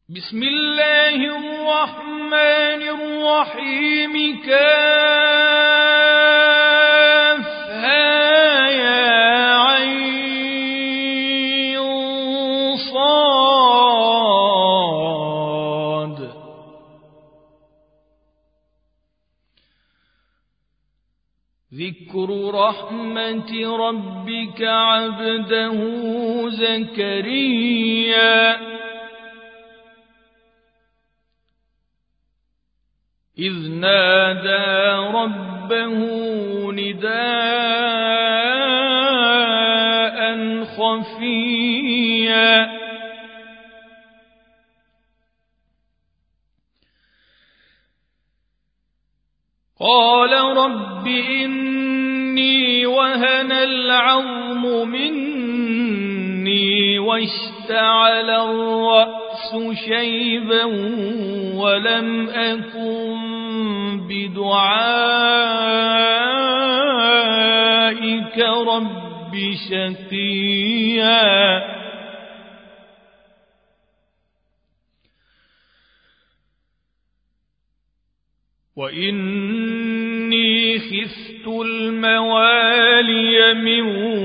بسم الله الرحمن الرحيم كافها يا عين صاد ذكر رحمة ربك عبده زكريا إذ نادى ربه نداء خفيا قال رب إني وهن العظم مني واشتعل الرأس شيبا ولم أكن بدعائك رب شقيا وإني خفت الموالي من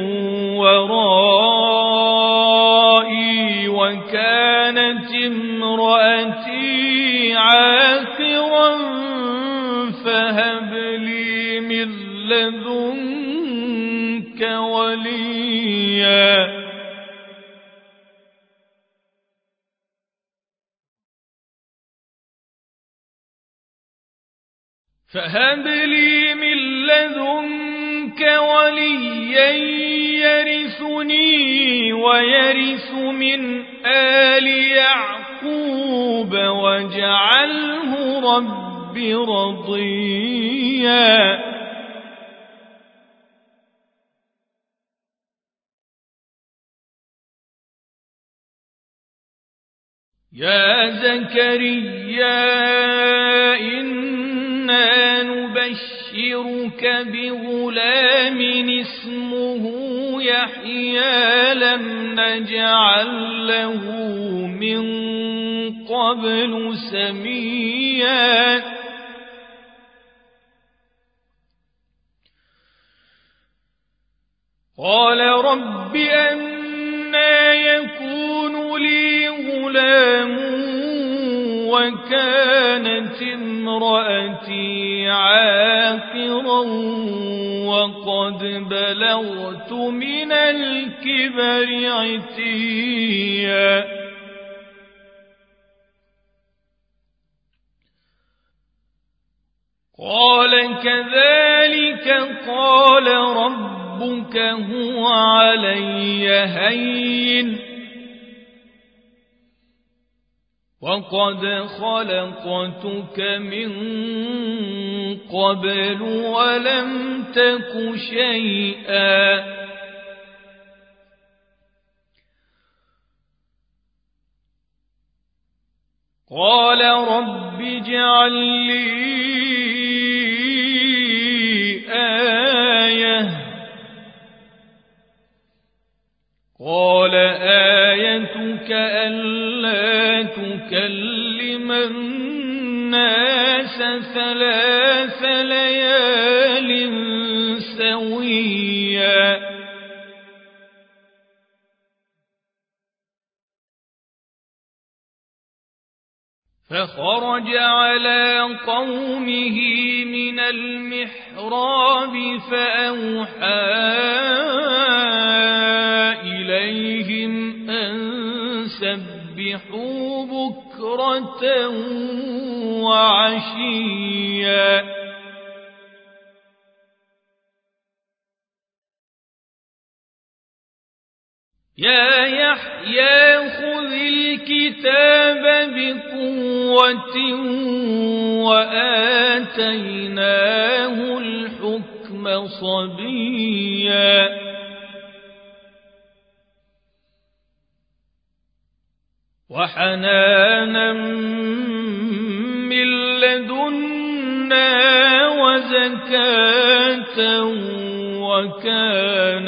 ورائي وكانت امرأتي عاقرا فهب لي من لدنك وليا فهب لي من لدنك وليا يرثني ويرث من آل يعقوب واجعله رب رضيا يا زكريا إنا نبشرك بغلام اسمه يحيى لم نجعل له من قبل سميا قال رب أنى يكون لي غلام وكانت امرأتي عاقرا وقد بلغت من الكبر عتيا قال كذلك قال ربك هو علي هين وقد خلقتك من قبل ولم تك شيئا قال رب اجعل لي آية قال آيتك ألا تكلم الناس 3 ليال سويا فخرج على قومه من المحراب فأوحى إليهم أن سبحوا بكرة وعشيا يا يحيى خذ الكتاب بقوة وآتيناه الحكم صبيا وحنانا من لدنا وزكاة وكان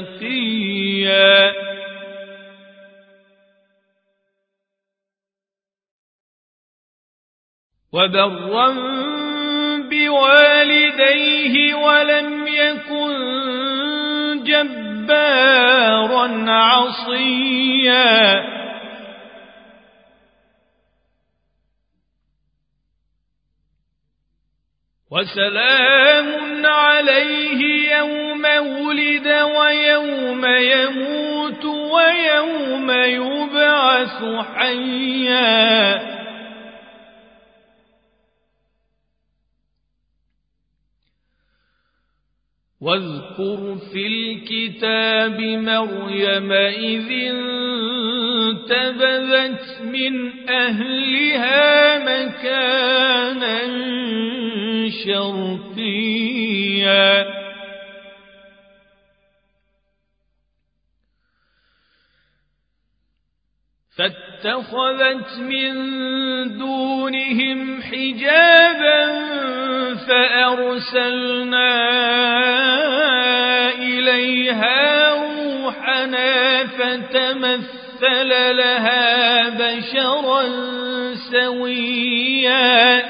تقيا وبرا بوالديه ولم يكن جبارا عصيا وسلام عليه يوم ولد ويوم يموت ويوم يبعث حيا واذكر في الكتاب مريم إذ انتبذت من أهلها مكانا شرقيا فاتخذت من دونهم حجابا فأرسلنا إليها روحنا فتمثل لها بشرا سويا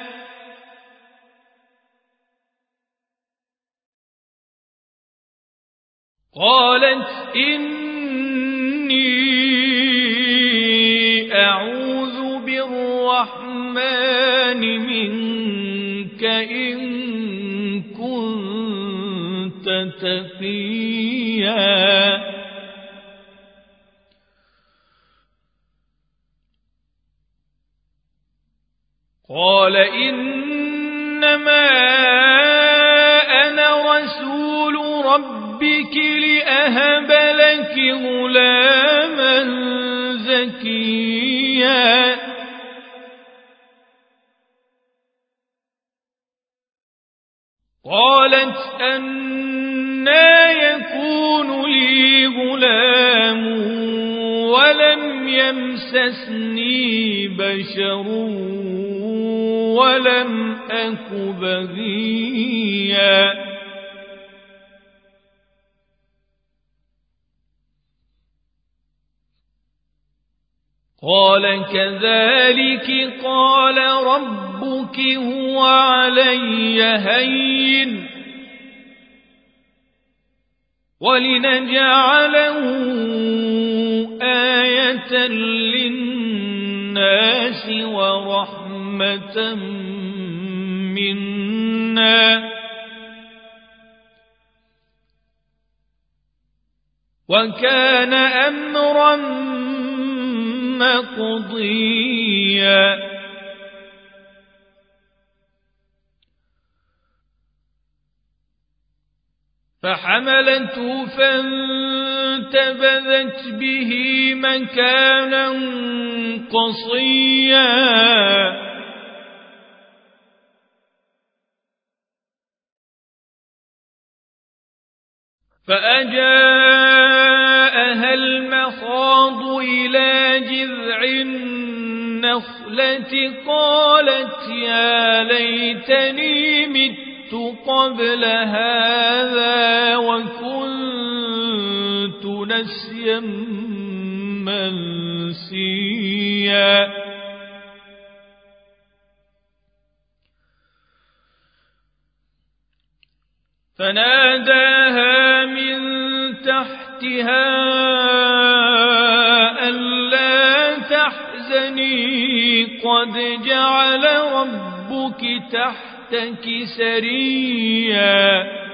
قالت إني أعوذ بالرحمن منك إن كنت تقيا قال إنما أنا رسول ربك لأهب لك غلاما زكيا قالت أنى يكون لي غلام ولم يمسسني بشر ولم أك بغيا قال كذلك قال ربك هو علي هين ولنجعله آية للناس ورحمة منا وكان أمرا مقضيا فحملته فانتبذت به مكانا قصيا فأجاءها المخاض إلى جذع النخلة قالت يا ليتني مت قبل هذا وكنت نسيا منسيا فناداها من تحتها ألا تحزني قد جعل ربك تحتك سريا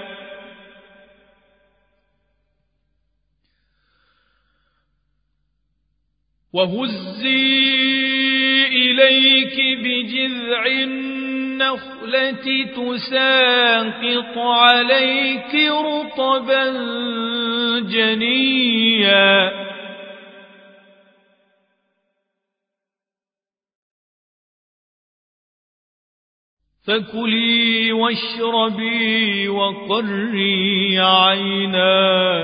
وهزي إليك بجذع النخلة تساقط عليك رطبا جنيا فكلي واشربي وقري عينا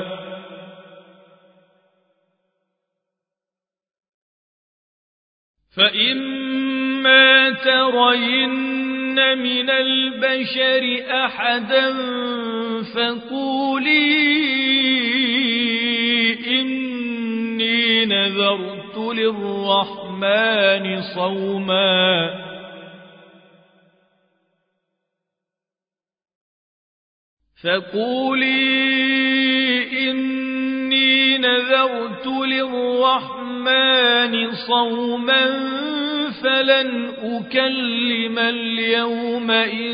فإما ترين من البشر أحدا فقولي إني نذرت للرحمن صوما فقولي إني نذرت للرحمن صوما فلن أكلم اليوم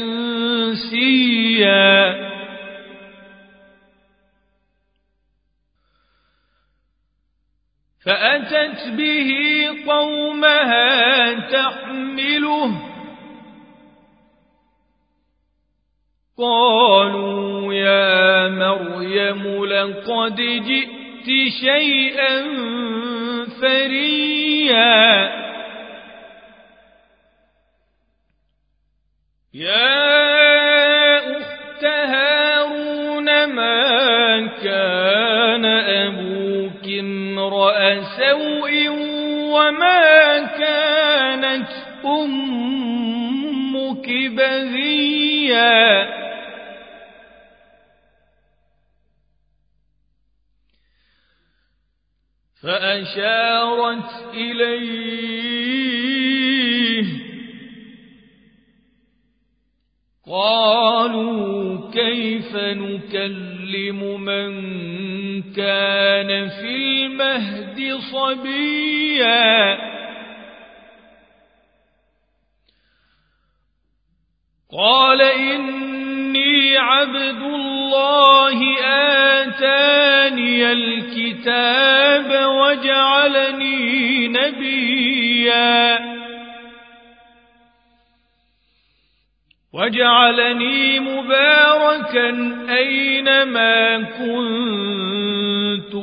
إنسيا فأتت به قومها تحمله قالوا يا مريم لقد جئت شيئا فريا يا أخت هارون ما كان أبوك امرأ سوء وما كانت أمك بغيا فأشارت إليه قالوا كيف نكلم من كان في المهد صبيا قال إني عبد الله آتاني الكتاب وجعلني نبيا وجعلني مباركا أينما كنت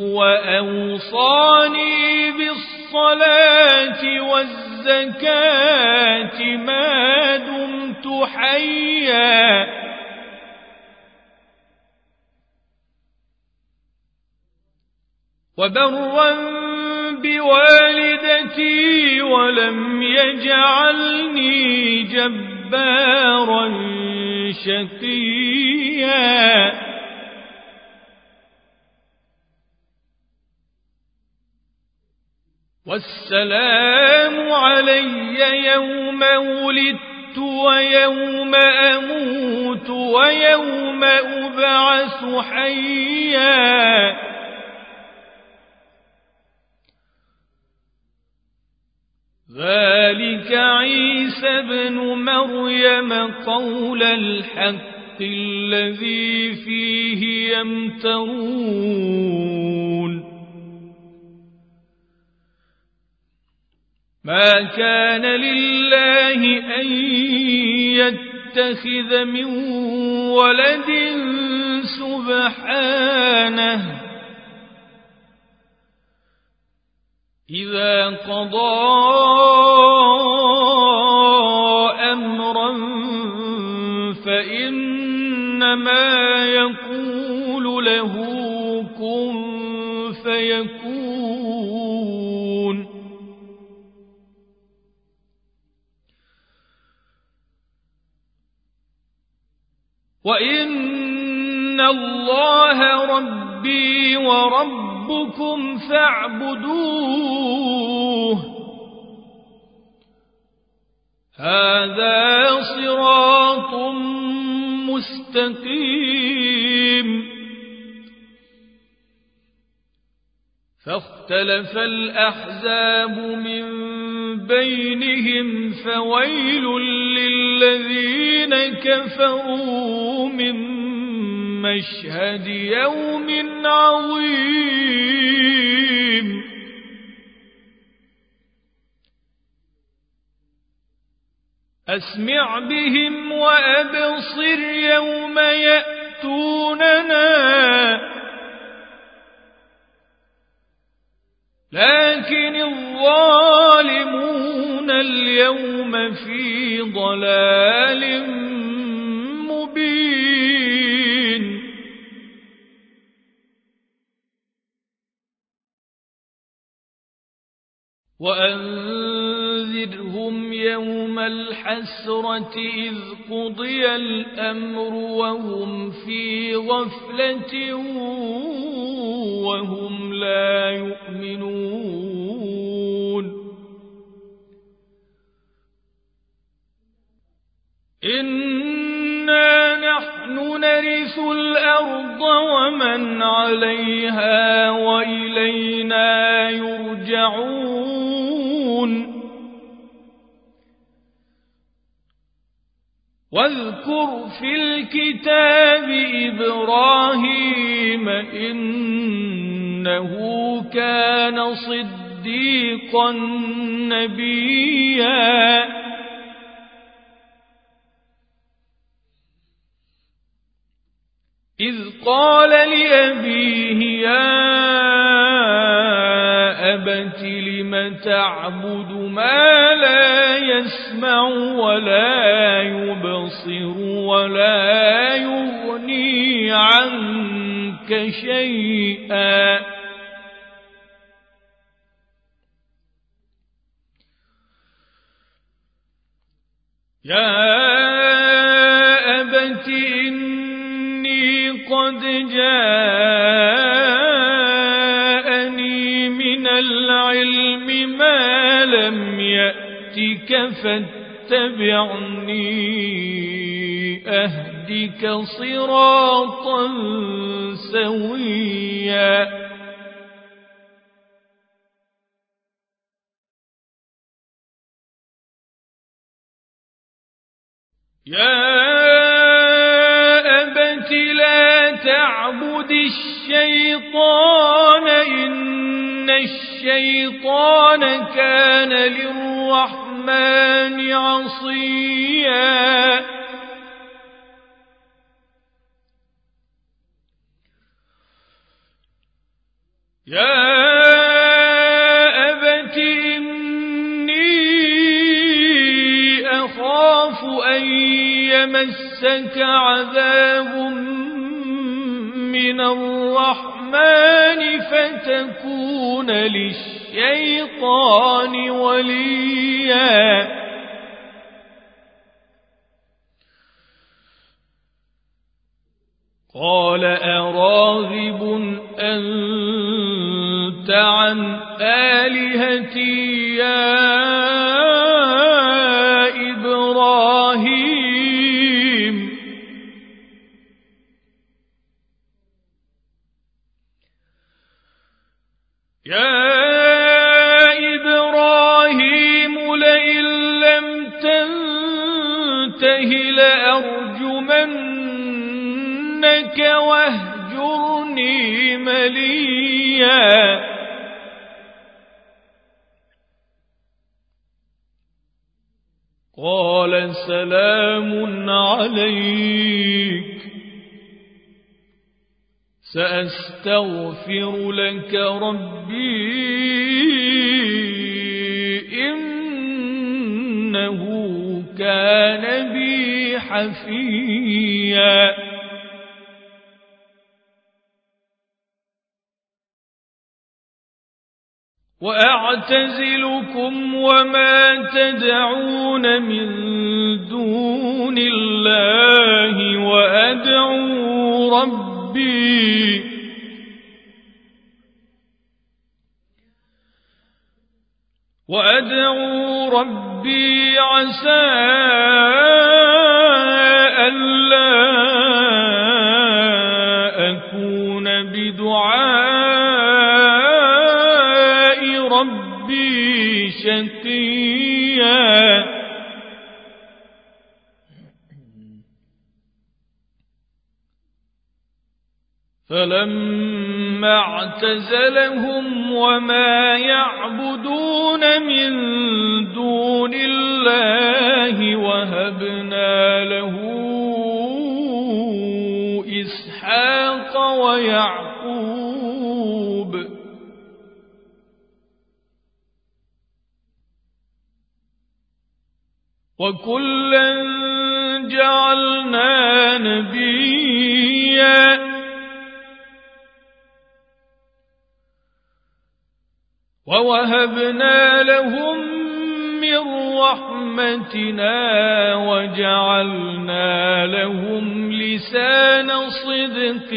وأوصاني بالصلاة والزكاة ما دمت حيا وبرا بوالدتي ولم يجعلني جبارا شقيا والسلام علي يوم ولدت ويوم أموت ويوم أبعث حيا ذلك عيسى بن مريم قول الحق الذي فيه يمترون ما كان لله أن يتخذ من ولد سبحانه إذا قضى أمرا فإنما يقول له كن فيكون وإن الله ربي وربكم فاعبدوه هذا صراط مستقيم فاختلف الأحزاب من بينهم فويل للذين كفروا من مشهد يوم عظيم أسمع بهم وأبصر يوم يأتوننا لكن الظالمون اليوم في ضلال مبين وأنذرهم يوم الحسرة إذ قضي الأمر وهم في غفلة وهم لا يؤمنون إنا نحن نرث الأرض ومن عليها وإلينا يرجعون واذكر في الكتاب إبراهيم إنه كان صديقا نبيا إذ قال لأبيه يا أبت لم تعبد ما لا يسمع ولا يبصر ولا يغني عنك شيئا يا أبت إني قد جاءني من العلم ما لم يأتك فاتبعني أهدك صراطا سويا يا أبت لا تعبد الشيطان إن الشيطان كان للرحمن عصيا يا أبت إني أخاف أن يمسك عذاب من الرحمن فتكون للشيطان وليا قال أراغب أنت عن آلهتي يا إبراهيم لئن لم تنته لأرجمنك واهجرني مليا قال سلام عليك سأستغفر لك ربي إنه كان بي حفيا وأعتزلكم وما تدعون من دون الله وأدعو ربي عسى ألا أكون بدعاء ربي شقيا فلما اعتزلهم وما يعبدون من دون الله وهبنا له إسحاق ويعقوب وكلا جعلنا نبيا ووهبنا لهم من رحمتنا وجعلنا لهم لسان صدق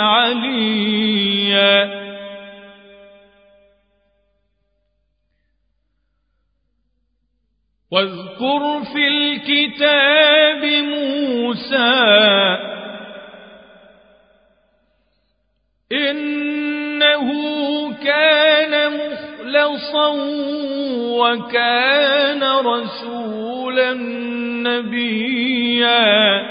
عليا واذكر في الكتاب موسى إنه كان مخلصا وكان رسولا نبيا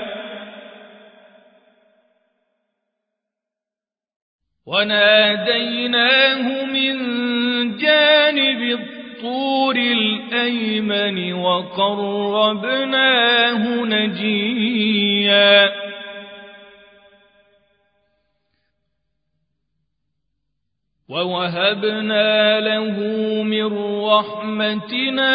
وناديناه من جانب الطور الأيمن وقربناه نجيا ووهبنا له من رحمتنا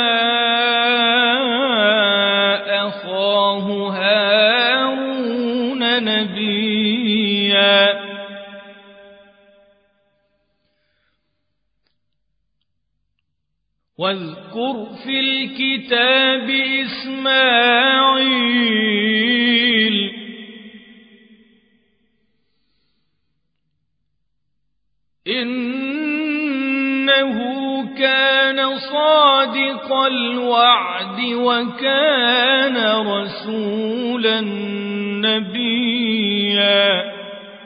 أخاه هارون نبيا واذكر في الكتاب إسماعيل إنه كان صادق الوعد وكان رسولا نبيا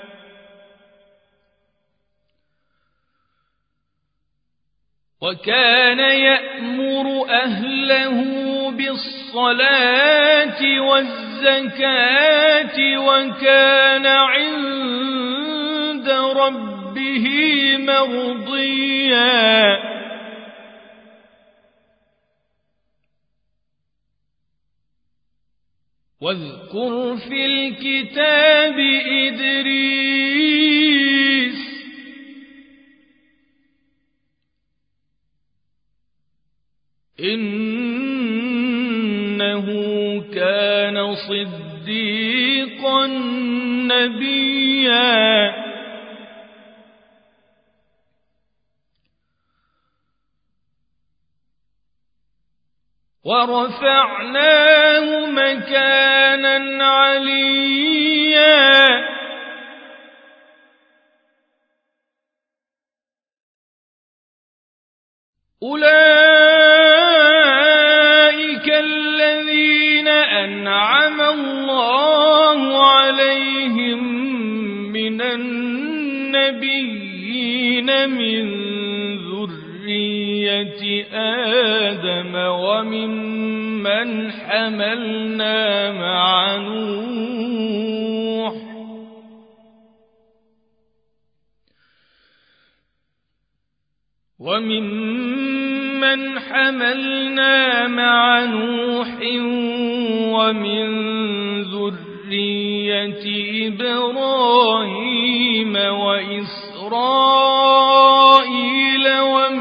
وكان يأمر أهله بالصلاة والزكاة وكان عند ربه مرضيا واذكر في الكتاب إدريس إنه كان صديقا نبيا ورفعناه مكانا عليا أولئك الذين أنعم الله عليهم من النبيين من ذرية آدم وممن حملنا مع نوح ومن ذرية إبراهيم وإسرائيل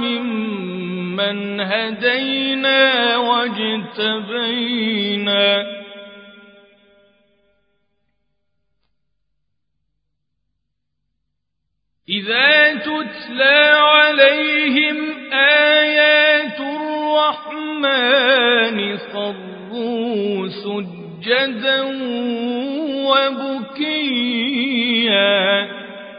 وممن هدينا واجتبينا إذا تتلى عليهم آيات الرحمن خروا سجدا وبكيا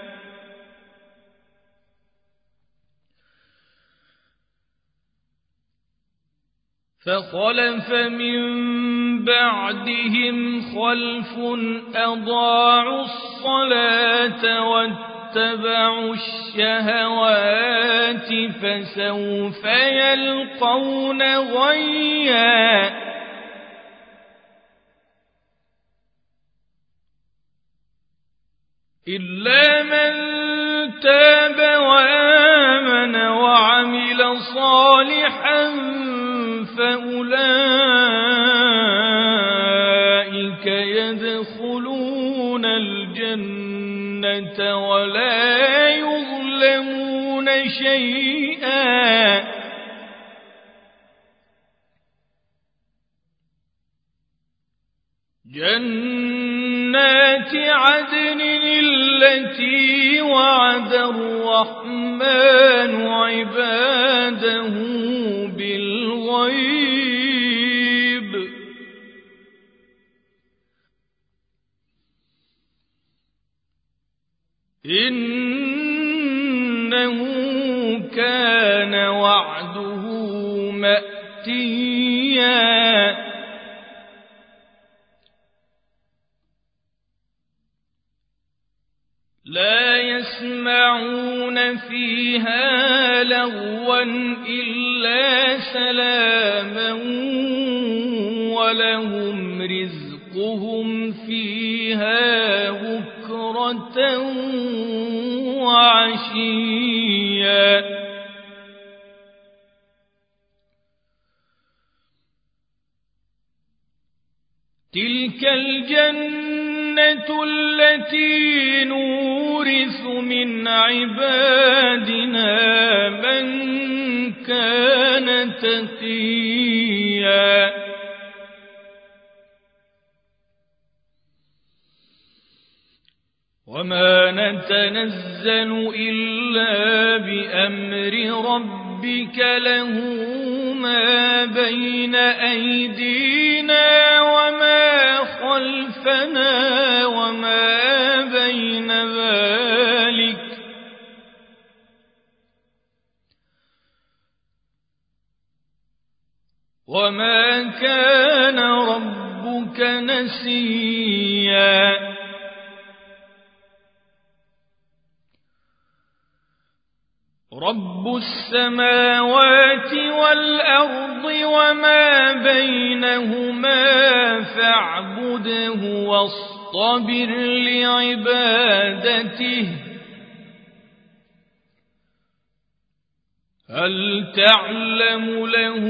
فخلف من بعدهم خلف أضاعوا الصلاة واتبعوا الشهوات فسوف يلقون غيا إلا من تاب وآمن وعمل صالحا فأولئك يدخلون الجنة ولا يظلمون شيئا جنات عدن التي وعد الرحمن عباده بالغيب إنه كان وعده مأتيا لا يسمعون فيها لغوا إلا سلاما ولهم رزقهم فيها بكرة وعشيا تلك الجنة التي نورث من عبادنا من كان تقيا وما نتنزل إلا بأمر ربك له ما بين أيدينا وما خلفنا وما بين ذلك وما كان ربك نسيا رب السماوات والأرض وما بينهما فاعبده واصطبر لعبادته هل تعلم له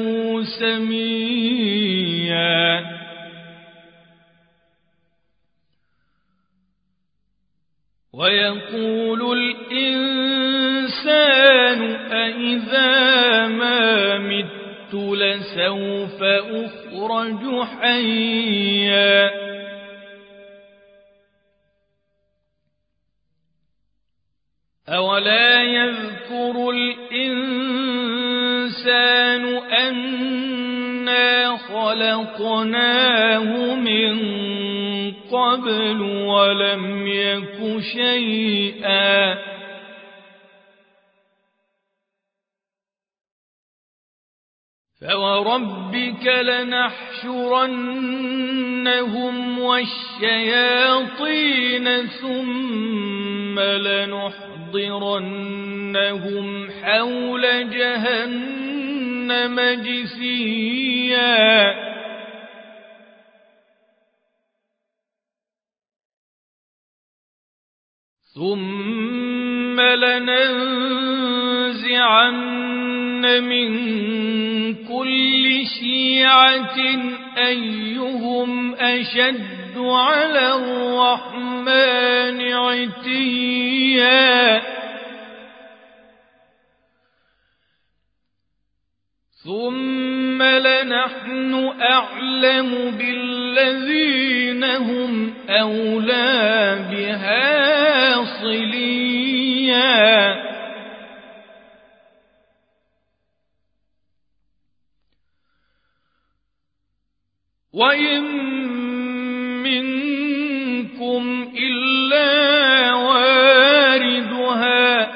سميا ويقول الإنسان أإذا ما مت لسوف أخرج حيا أولا يذكر الإنسان أنا خلقناه من قبل ولم يك شيئا فوربك لنحشرنهم والشياطين ثم لنحضرنهم حول جهنم جثيا ثم لننزعن من كل شيعة أيهم أشد على الرحمن عتيا ثم لنحن أعلم بالذين هم أولى بها صليا وإن منكم إلا واردها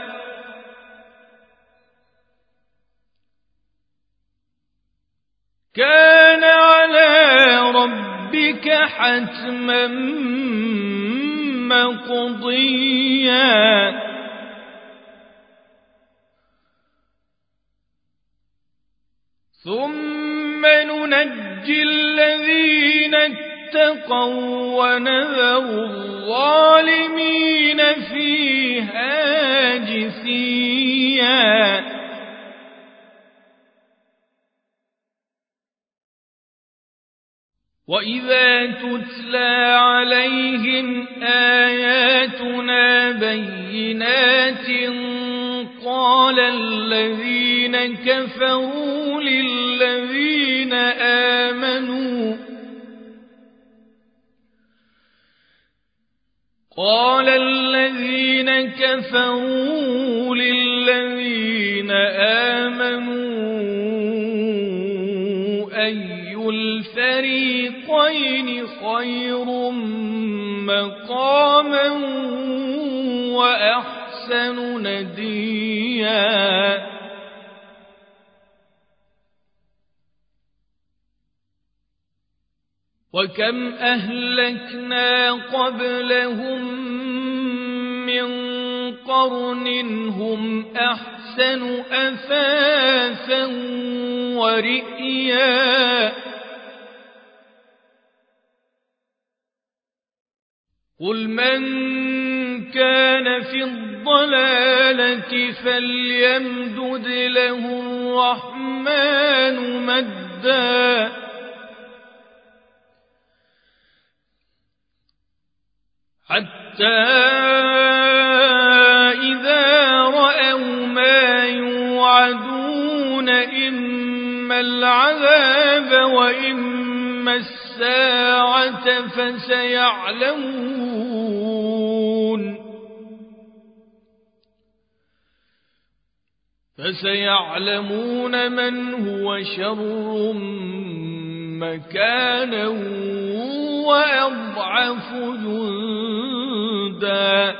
كان على ربك حتما مقضيا ثم ننجي الذين اتقوا ونذر الظالمين فيها جثيا وإذا تتلى عليهم آياتنا بينات قال الذين كفروا للذين آمنوا أي الفريقين خير مقاما وأحسن نديا وكم أهلكنا قبلهم من قرن هم أحسن أثاثا ورئيا قل من كان في الضلالة فليمدد له الرحمن مدا حتى إذا رأوا ما يوعدون إما العذاب وإما الساعة فسيعلمون من هو شر مكانا وأضعف جندا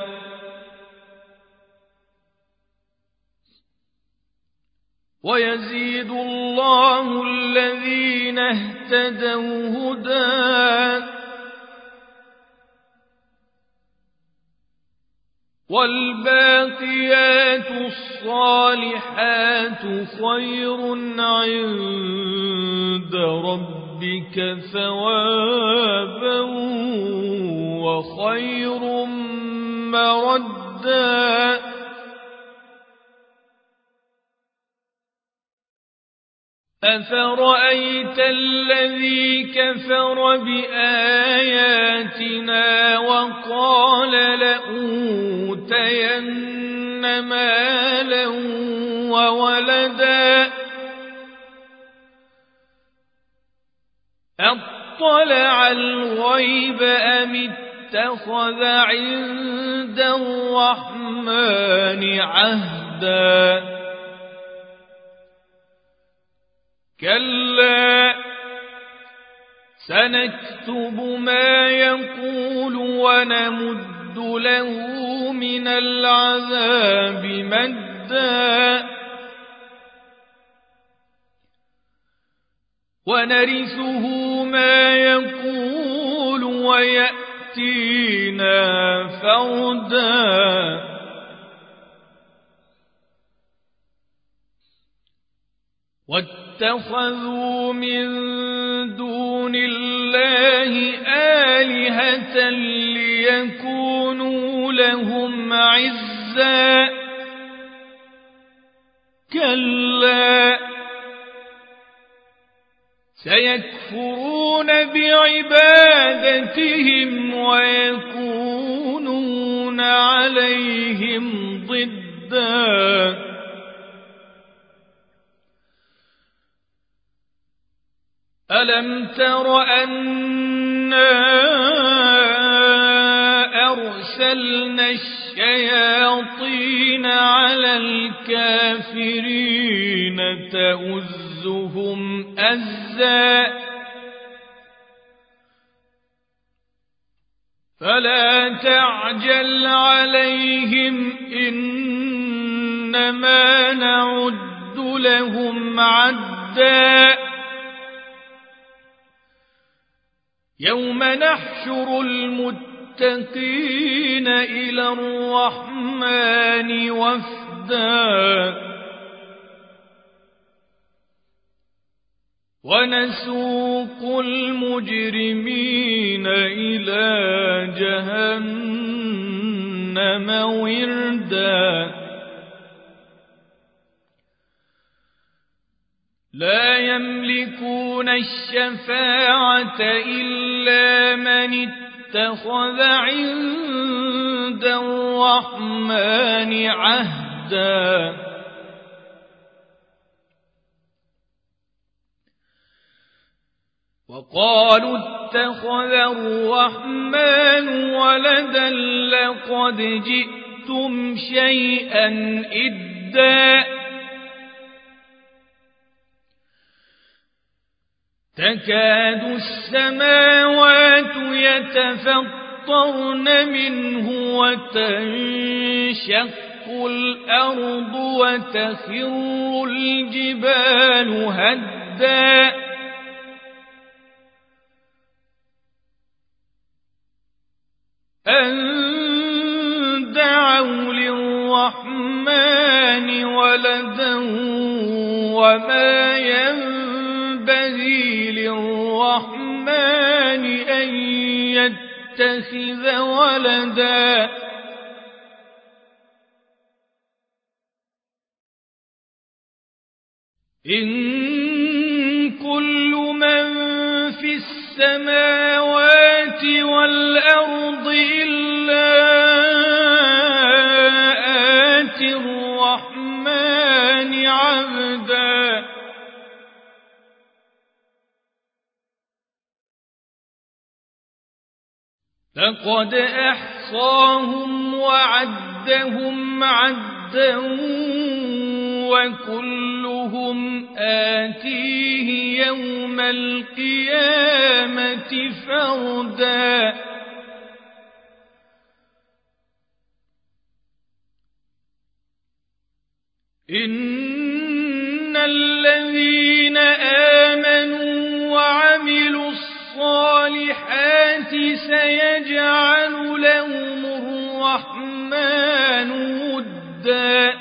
ويزيد الله الذين اهتدوا هدى والباقيات الصالحات خير عند ربك ثوابا وخير مردا أفرأيت الذي كفر بآياتنا وقال لأوتين مالا وولدا أطلع الغيب أم اتخذ عند الرحمن عهدا كلا سنكتب ما يقول ونمد له من العذاب مدا ونرثه ما يقول ويأتينا فردا واتخذوا من دون الله آلهة ليكونوا لهم عزا كلا سيكفرون بعبادتهم ويكونون عليهم ضدا ألم تر أنا أرسلنا الشياطين على الكافرين تؤزهم أزا فلا تعجل عليهم إنما نعد لهم عدا يوم نحشر المتقين إلى الرحمن وفدا ونسوق المجرمين إلى جهنم وردا لا يملكون الشفاعة إلا من اتخذ عند الرحمن عهدا وقالوا اتخذ الرحمن ولدا لقد جئتم شيئا إدا تكاد السماوات يتفطرن منه وتنشق الأرض وتخر الجبال هدا أن دعوا ينبغي للرحمن أن يتخذ ولدا إن كل من في السماوات والأرض إلا آتي الرحمن عبدا لقد أحصاهم وعدهم عدا وكلهم آتيه يوم القيامة فردا إن الذين آمنوا وعملوا الصالحات سيجعل لهم الرحمن ودا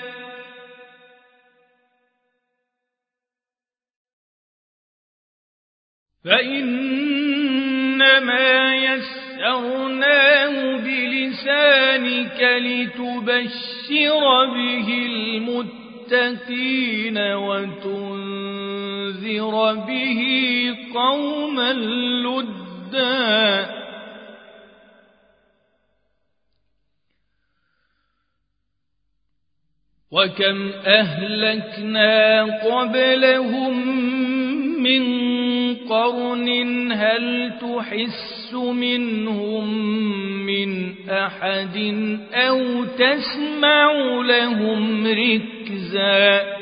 فإنما يسرناه بلسانك لتبشر به المتقين وتنذر به قوما لدا وكم أهلكنا قبلهم من قرن هل تحس منهم من أحد أو تسمع لهم ركزا